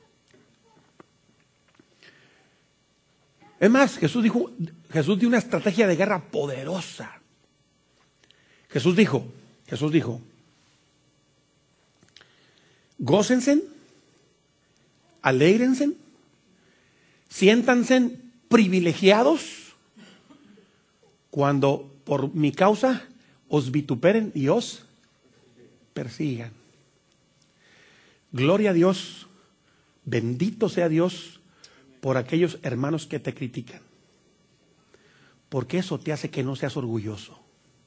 Es más, Jesús dio una estrategia de guerra poderosa. Jesús dijo, gócense, alégrense, siéntanse privilegiados cuando por mi causa os vituperen y os persigan. Gloria a Dios, bendito sea Dios por aquellos hermanos que te critican, porque eso te hace que no seas orgulloso.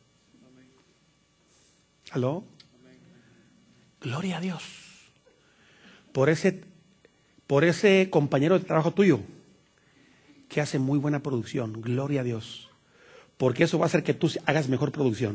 ¿Aló? Gloria a Dios por ese compañero de trabajo tuyo que hace muy buena producción. Gloria a Dios, porque eso va a hacer que tú hagas mejor producción.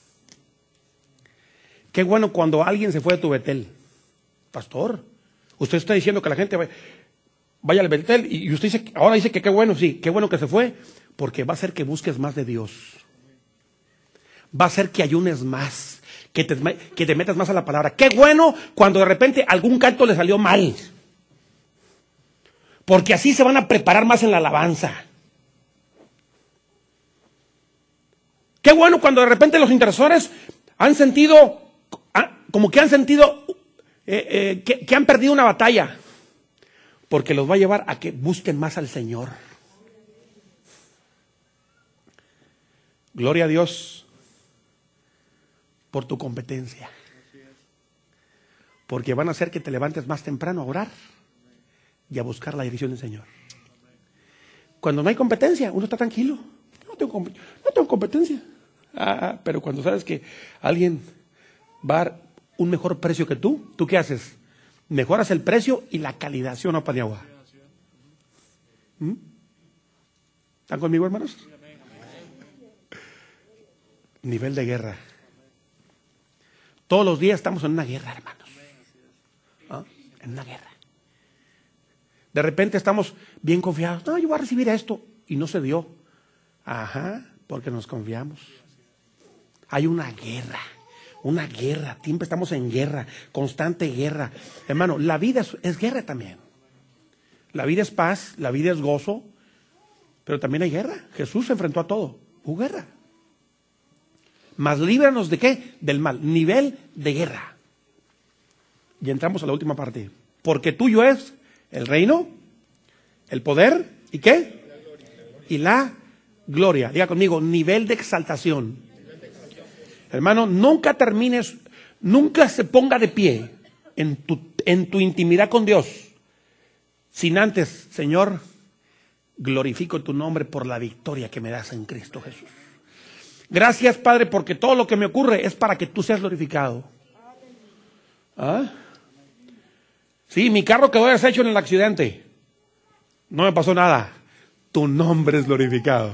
Qué bueno cuando alguien se fue de tu Betel. Pastor, usted está diciendo que la gente vaya al Betel y usted ahora dice que qué bueno, sí, qué bueno que se fue, porque va a hacer que busques más de Dios. Va a hacer que ayunes más. Que te metas más a la palabra. Qué bueno cuando de repente algún canto le salió mal, porque así se van a preparar más en la alabanza. Qué bueno cuando de repente los intercesores han sentido que han perdido una batalla, porque los va a llevar a que busquen más al Señor. Gloria a Dios por tu competencia, porque van a hacer que te levantes más temprano a orar y a buscar la dirección del Señor. Cuando no hay competencia, uno está tranquilo. No tengo competencia. Pero cuando sabes que alguien va a dar un mejor precio que tú, ¿tú qué haces? Mejoras el precio y la calidad, ¿sí o no, Paniagua? ¿Están conmigo, hermanos? Nivel de guerra. Todos los días estamos en una guerra, hermanos. En una guerra. De repente estamos bien confiados. No, yo voy a recibir esto. Y no se dio. Porque nos confiamos. Hay una guerra. Siempre estamos en guerra. Constante guerra. Hermano, la vida es guerra también. La vida es paz, la vida es gozo. Pero también hay guerra. Jesús se enfrentó a todo. Hubo guerra. Mas líbranos de ¿qué? Del mal. Nivel de guerra. Y entramos a la última parte. Porque tuyo es el reino, el poder, ¿y qué? Y la gloria. Diga conmigo, nivel de exaltación. Hermano, nunca termines, nunca se ponga de pie en tu intimidad con Dios sin antes, Señor, glorifico tu nombre por la victoria que me das en Cristo Jesús. Gracias, Padre, porque todo lo que me ocurre es para que tú seas glorificado. Sí, mi carro quedó deshecho en el accidente. No me pasó nada. Tu nombre es glorificado.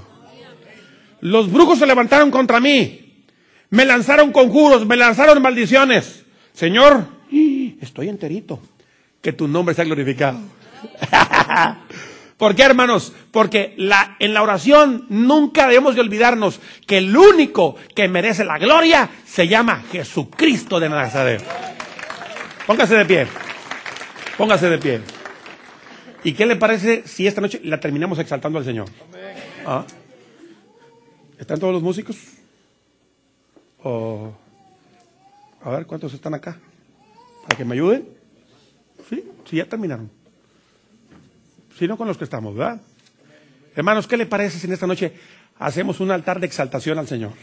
Los brujos se levantaron contra mí. Me lanzaron conjuros, me lanzaron maldiciones. Señor, estoy enterito, que tu nombre sea glorificado. ¿Por qué, hermanos? Porque en la oración nunca debemos de olvidarnos que el único que merece la gloria se llama Jesucristo de Nazaret. Póngase de pie. Póngase de pie. ¿Y qué le parece si esta noche la terminamos exaltando al Señor? ¿Ah? ¿Están todos los músicos? A ver, ¿cuántos están acá? ¿Para que me ayuden? Sí, ya terminaron. Si no, con los que estamos, ¿verdad? Hermanos, ¿qué le parece si en esta noche hacemos un altar de exaltación al Señor?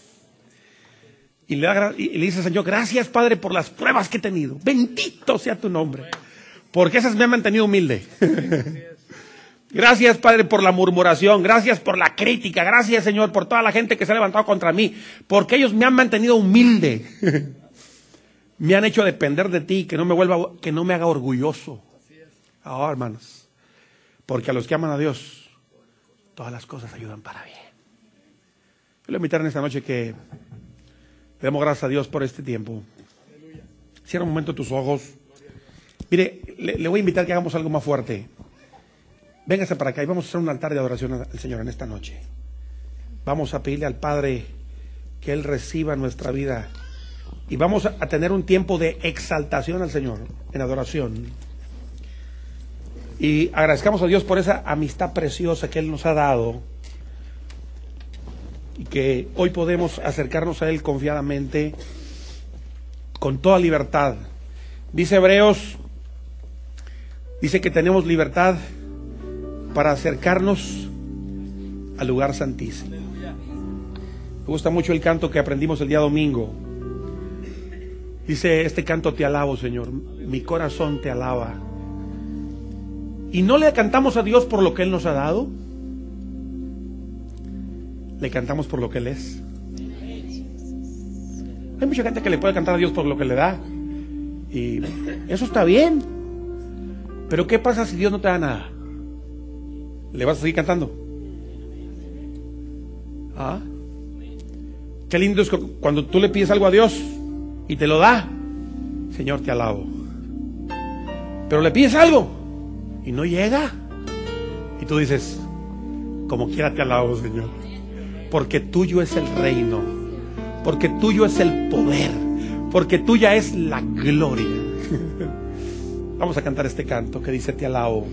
Y le dice al Señor, gracias, Padre, por las pruebas que he tenido. Bendito sea tu nombre. Porque esas me han mantenido humilde. Gracias, Padre, por la murmuración. Gracias por la crítica. Gracias, Señor, por toda la gente que se ha levantado contra mí. Porque ellos me han mantenido humilde. Me han hecho depender de ti, que no me haga orgulloso. Ahora, hermanos. Porque a los que aman a Dios, todas las cosas ayudan para bien. Yo le invitar en esta noche que le demos gracias a Dios por este tiempo. Cierra un momento tus ojos. Mire, le voy a invitar que hagamos algo más fuerte. Véngase para acá y vamos a hacer un altar de adoración al Señor en esta noche. Vamos a pedirle al Padre que Él reciba nuestra vida. Y vamos a tener un tiempo de exaltación al Señor, en adoración. Y agradezcamos a Dios por esa amistad preciosa que Él nos ha dado. Y que hoy podemos acercarnos a Él confiadamente, con toda libertad. Dice Hebreos, dice que tenemos libertad para acercarnos al lugar santísimo. Me gusta mucho el canto que aprendimos el día domingo. Dice, este canto te alabo, Señor, mi corazón te alaba. Y no le cantamos a Dios por lo que Él nos ha dado, le cantamos por lo que Él es. Hay mucha gente que le puede cantar a Dios por lo que le da, y eso está bien. Pero ¿qué pasa si Dios no te da nada? ¿Le vas a seguir cantando? ¿Ah? Qué lindo es cuando tú le pides algo a Dios y te lo da. Señor, te alabo. Pero le pides algo y no llega, y tú dices, como quiera te alabo, Señor, porque tuyo es el reino, porque tuyo es el poder, porque tuya es la gloria. Vamos a cantar este canto que dice te alabo,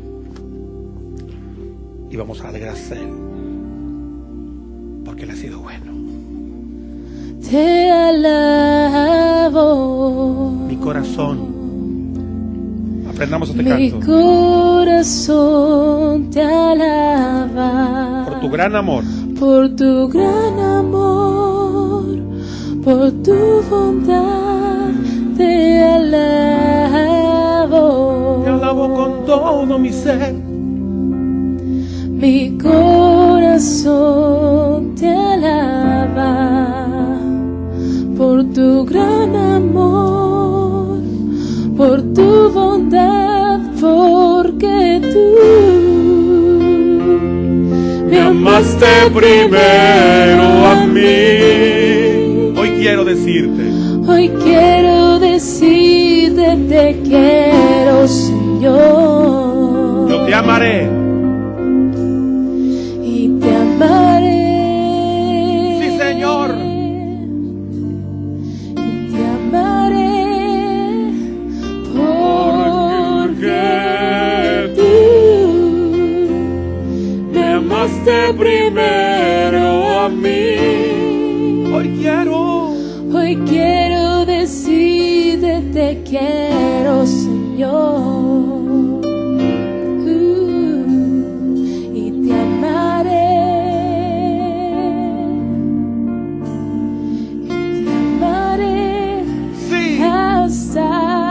y vamos a darle gracias a Él porque Él ha sido bueno. Te alabo, mi corazón. Aprendamos este mi canto. corazón te alaba. Por tu gran amor. Por tu gran amor, por tu bondad, te alabo. Te alabo con todo mi ser. Mi corazón te alaba. Por tu gran amor, por tu bondad, porque tú me amaste primero a mí. Hoy quiero decirte, te quiero, Señor. yo te amaré. Y te amaré. Sí, Señor. Amaste primero a mí. Hoy quiero decirte te quiero, Señor. Y te amaré. Y te amaré. Sí. Hasta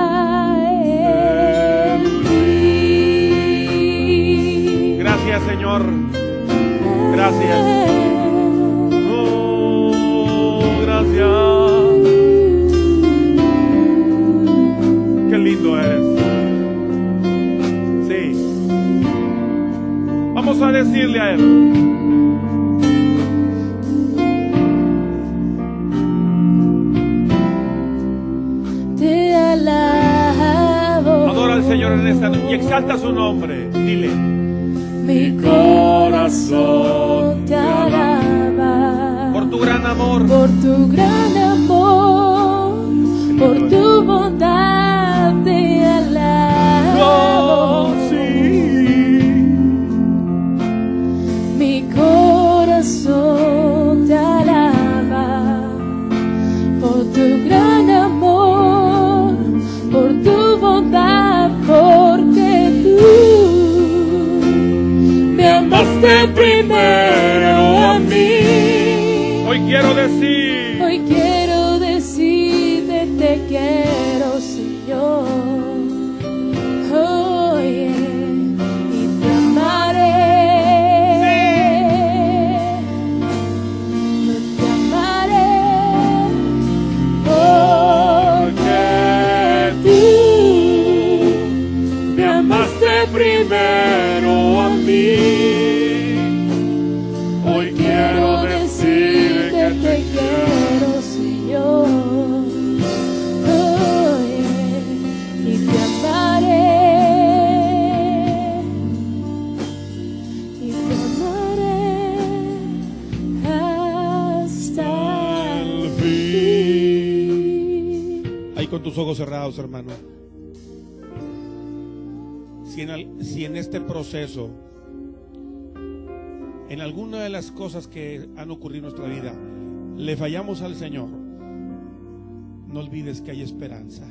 el fin. Gracias, Señor. Gracias. Oh, gracias. Qué lindo eres. Sí. Vamos a decirle a Él. Señor en esta noche y exalta su nombre. Dile: Mi corazón te alaba por tu gran amor, por tu gran amor, por tu bondad te alabo. oh, sí. Mi corazón te alaba por tu gran amor, por tu bondad, porque tú me amaste primero a mí. Hoy quiero decir, Hoy quiero decirte te quiero, Señor. Oh, yeah. Y te amaré. Te amaré. Porque tú me amaste primero a mí. Hoy quiero decirte te quiero, Señor. Oh, yeah. Y te amaré. Y te amaré hasta el fin. ahí con tus ojos cerrados, hermano. Si en este proceso, en alguna de las cosas que han ocurrido en nuestra vida, le fallamos al Señor, no olvides que hay esperanza.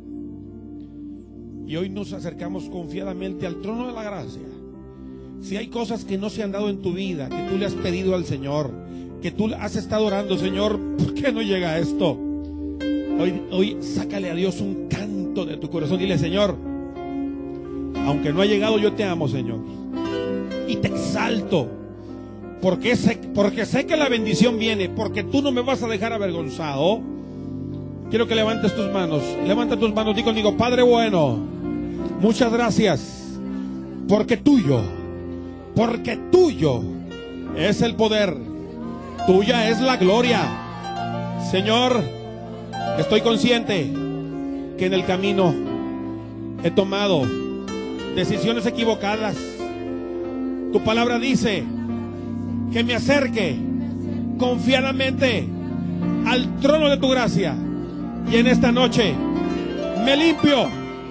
Y hoy nos acercamos confiadamente al trono de la gracia. Si hay cosas que no se han dado en tu vida, que tú le has pedido al Señor, que tú has estado orando: Señor, ¿por qué no llega esto? Hoy sácale a Dios un canto de tu corazón. Dile: Señor, aunque no ha llegado, yo te amo, Señor, y te exalto, porque sé que la bendición viene, porque tú no me vas a dejar avergonzado. Quiero que levantes tus manos. Levanta tus manos, di conmigo: Padre bueno, muchas gracias, porque tuyo es el poder, tuya es la gloria. Señor, estoy consciente que en el camino he tomado decisiones equivocadas. Tu palabra dice que me acerque confiadamente al trono de tu gracia, y en esta noche me limpio,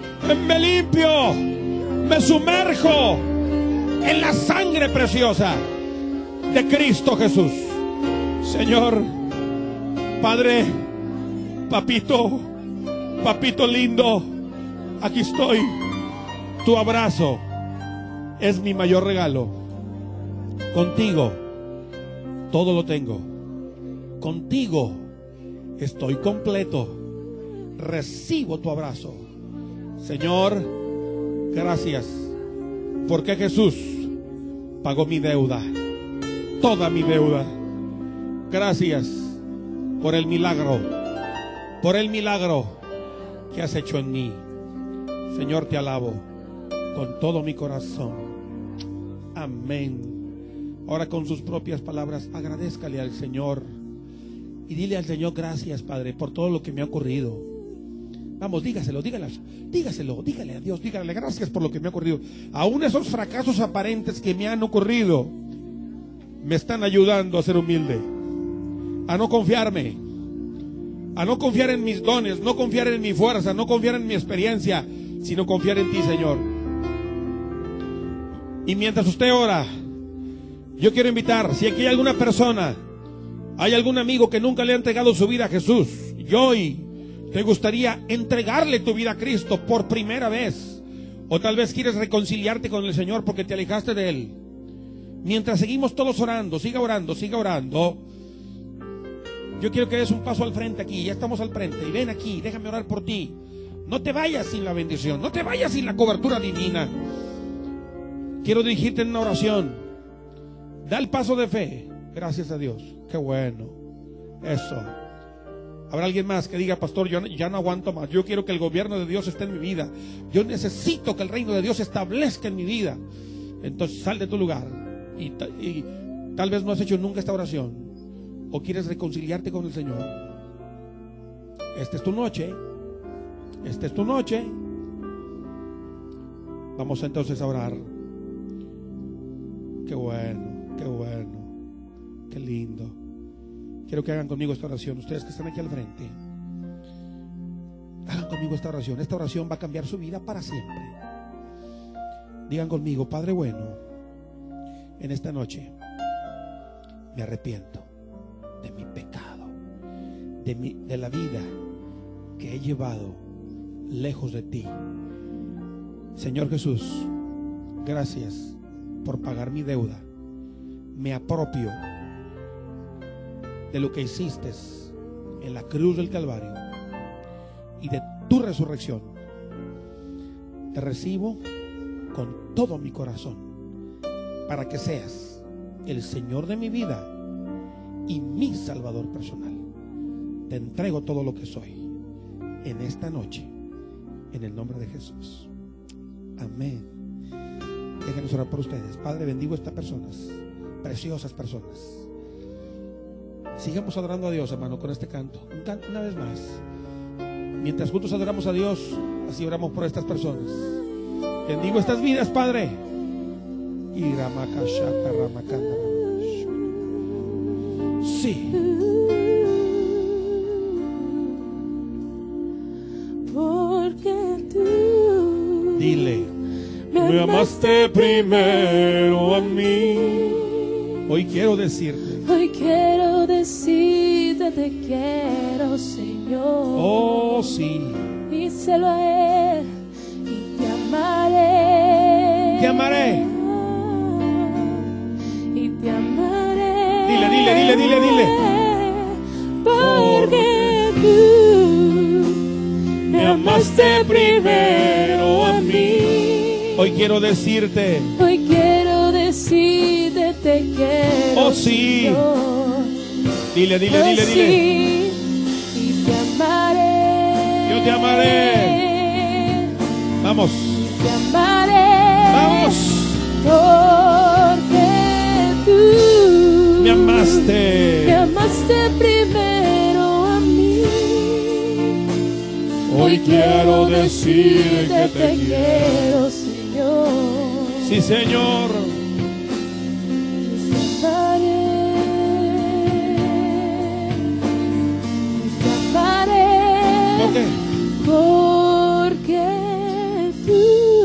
me sumerjo en la sangre preciosa de Cristo Jesús. Señor, Padre, papito lindo, aquí estoy. Tu abrazo es mi mayor regalo. Contigo todo lo tengo. Contigo estoy completo. Recibo tu abrazo. Señor, gracias, porque Jesús pagó mi deuda, toda mi deuda. Gracias por el milagro que has hecho en mí. Señor, te alabo con todo mi corazón. Amén. Ahora, con sus propias palabras, agradézcale al Señor y dile al Señor: gracias, Padre, por todo lo que me ha ocurrido. Vamos, dígale a Dios, dígale: gracias por lo que me ha ocurrido. Aún esos fracasos aparentes que me han ocurrido me están ayudando a ser humilde, a no confiarme, a no confiar en mis dones, no confiar en mi fuerza, no confiar en mi experiencia, sino confiar en ti, Señor. Y mientras usted ora, yo quiero invitar, si aquí hay alguna persona, hay algún amigo que nunca le ha entregado su vida a Jesús, y hoy te gustaría entregarle tu vida a Cristo por primera vez, o tal vez quieres reconciliarte con el Señor porque te alejaste de Él. Mientras seguimos todos orando, siga orando. Yo quiero que des un paso al frente aquí, ya estamos al frente, y ven aquí, déjame orar por ti. No te vayas sin la bendición, no te vayas sin la cobertura divina. Quiero dirigirte en una oración. Da el paso de fe. Gracias a Dios, qué bueno. Eso. Habrá alguien más que diga: pastor, yo ya no aguanto más, yo quiero que el gobierno de Dios esté en mi vida, yo necesito que el reino de Dios se establezca en mi vida. Entonces sal de tu lugar y tal vez no has hecho nunca esta oración, o quieres reconciliarte con el Señor. Esta es tu noche. Vamos entonces a orar. Qué bueno, qué bueno, qué lindo. Quiero que hagan conmigo esta oración. Ustedes que están aquí al frente, hagan conmigo esta oración. Esta oración va a cambiar su vida para siempre. Digan conmigo: Padre bueno, en esta noche me arrepiento de mi pecado, de la vida que he llevado lejos de ti. Señor Jesús, gracias por pagar mi deuda. Me apropio de lo que hiciste en la cruz del Calvario y de tu resurrección. Te recibo con todo mi corazón para que seas el Señor de mi vida y mi Salvador personal. Te entrego todo lo que soy en esta noche, en el nombre de Jesús. Amén. Déjenos orar por ustedes. Padre, bendigo a estas personas, preciosas personas. Sigamos adorando a Dios, hermano, con este canto. Una vez más. Mientras juntos adoramos a Dios, así oramos por estas personas. Bendigo estas vidas, Padre. Sí. Porque tú Dile: me amaste primero a mí. hoy quiero decirte, Hoy quiero decirte te quiero, Señor. oh sí, Díselo a Él y te amaré. te amaré. Y te amaré. Dile, dile, dile, dile, dile. Porque tú me amaste primero a mí. Hoy quiero decirte, Hoy quiero decirte te quiero. oh sí. Señor. Dile, dile, Oh, dile, dile. sí, y te amaré. Yo te amaré. Vamos, Te amaré. vamos. Porque tú Me amaste. me amaste primero a mí. Hoy quiero decir que te quiero, Señor. Sí, Señor. Te amaré. ¿Por qué? Porque tú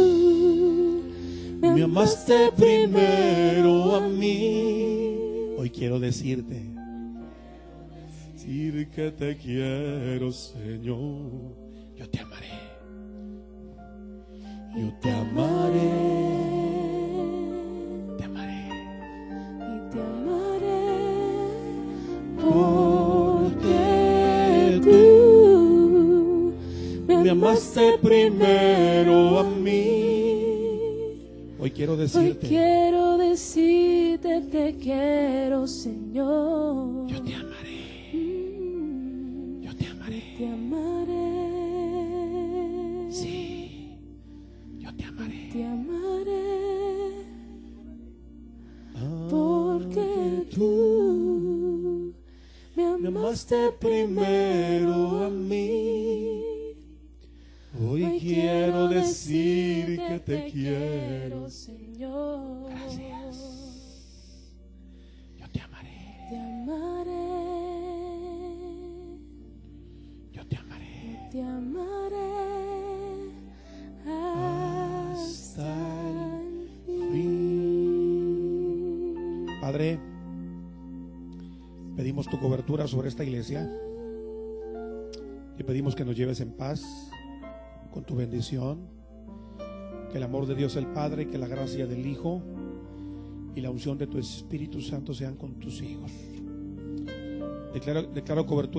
Me amaste primero a mí. Hoy quiero decirte, decir que te quiero, Señor. Yo te amaré. Yo te amaré. Te amaré. y te amaré. Porque Tú me amaste primero a mí. Hoy quiero Hoy decirte, quiero decirte te quiero, Señor. yo te amaré. Yo te amaré. Te amaré. Sí, yo te amaré. Te amaré. Porque tú me amaste primero a mí. Hoy quiero decir que te quiero. Señor. Gracias. Yo te amaré. Te amaré. Yo te amaré. Te amaré hasta el fin. Padre, pedimos tu cobertura sobre esta iglesia y pedimos que nos lleves en paz con tu bendición, que el amor de Dios el Padre, que la gracia del Hijo y la unción de tu Espíritu Santo sean con tus hijos. Declaro cobertura